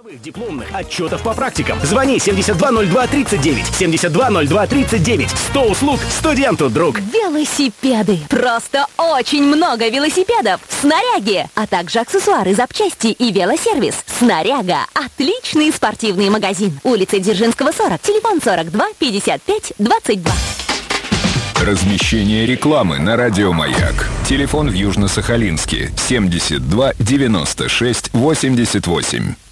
Дипломных отчетов по практикам. Звони 720239. 720239. 100 услуг студенту, друг. Велосипеды. Просто очень много велосипедов в «Снаряге». А также аксессуары, запчасти и велосервис. «Снаряга». Отличный спортивный магазин. Улица Дзержинского, 40. Телефон 42 55 22. Размещение рекламы на Радио Маяк. Телефон в Южно-Сахалинске 72 96 88.